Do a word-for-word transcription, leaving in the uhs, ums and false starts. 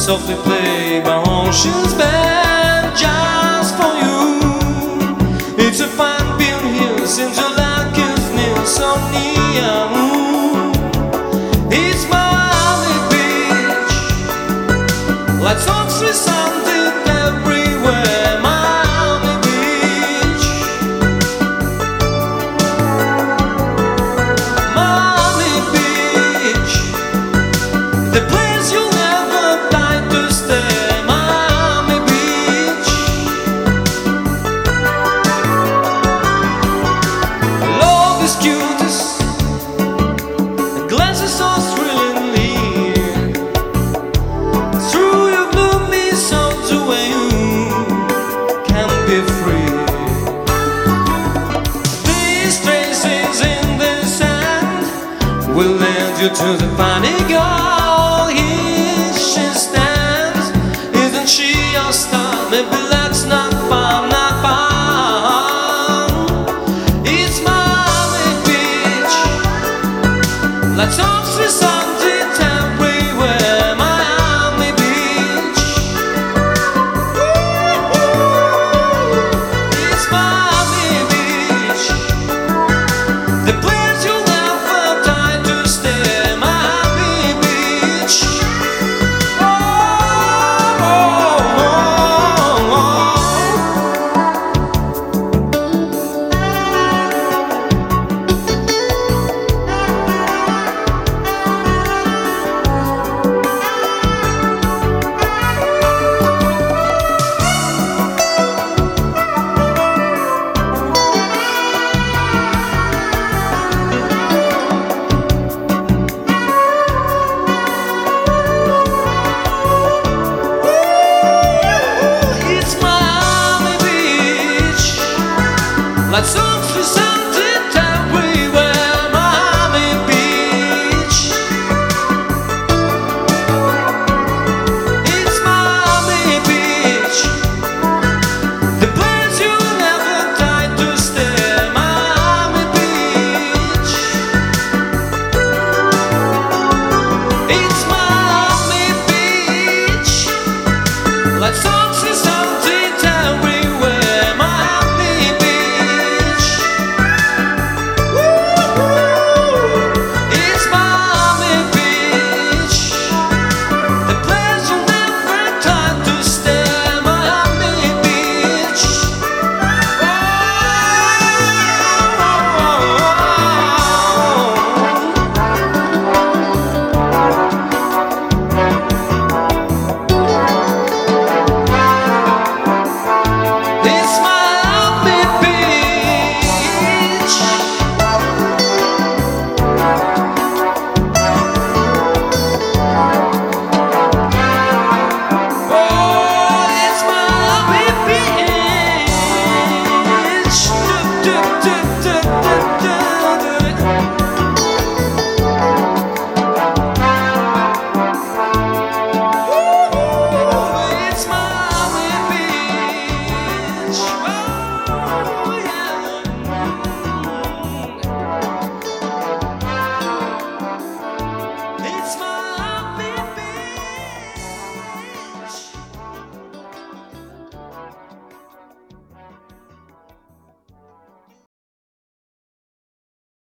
softly play by ocean's band just for you. It's a fine bill here, seems you like it's near, so near. It's Miami Beach, lights on street sounding everywhere. Miami Beach, Miami Beach, the place you'll never like to stay. Miami Beach, love is cutest, the glass is so thrillingly. Through your gloomy sounds away, you can be free. These traces in the sand will lead you to the funny girl. Here she stands, isn't she your star? Maybe that's not far, not far. It's Miami Beach, let's off the sun.